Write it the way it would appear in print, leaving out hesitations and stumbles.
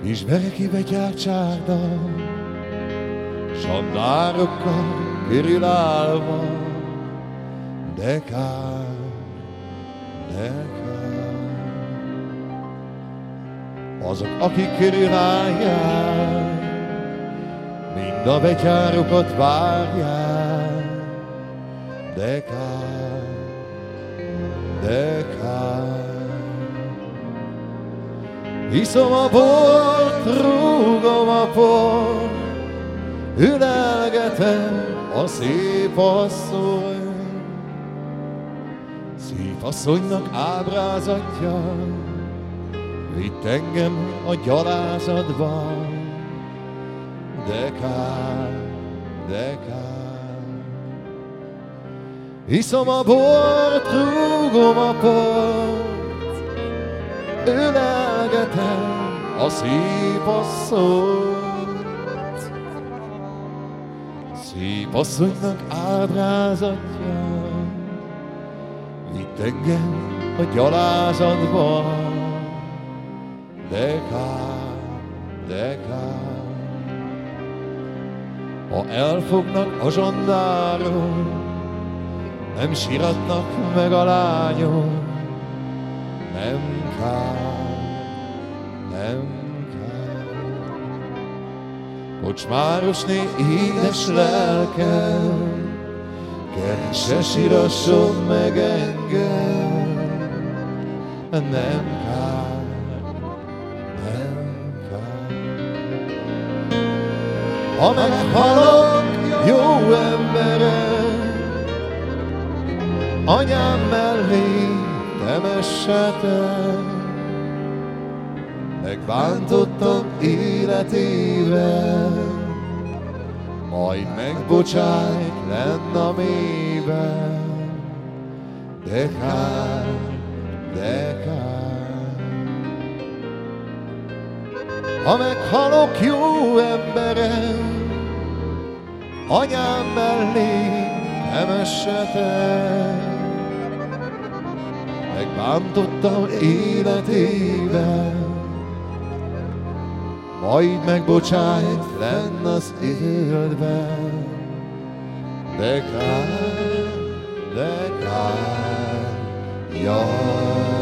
Ismerek betyárcsárda, sandárokkal körülállva, de kár, de kár. Azok, akik körülállják, mind a betyárokat várják, de kár, de kár. Iszom a bort, rúgom a port, ülelgetem a szép asszony. Szép asszonynak ábrázatja vitt engem a gyalázatba, de kár, de kár. Iszom a bort, rúgom a port, ülelgetem a szép asszonyt. Szép asszonynak ábrázatja vitt engem a gyalázatba, de kár, de kár. Ha elfognak a zsandárok, nem siratnak meg a lányok, nem kár, nem kár. Kocsmárosné édes lelkem, keresse sirasson meg engem, nem kár, nem kár. Ha meghalok, jó emberem, anyám mellé temessetek. Megbántottam életével, majd megbocsájt lenn a mélyben, de kár, de kár. Ha meghalok, jó emberem, anyám mellé temessetek. Megbántottam életével, majd megbocsájt lenn az életben, de kár, jaj.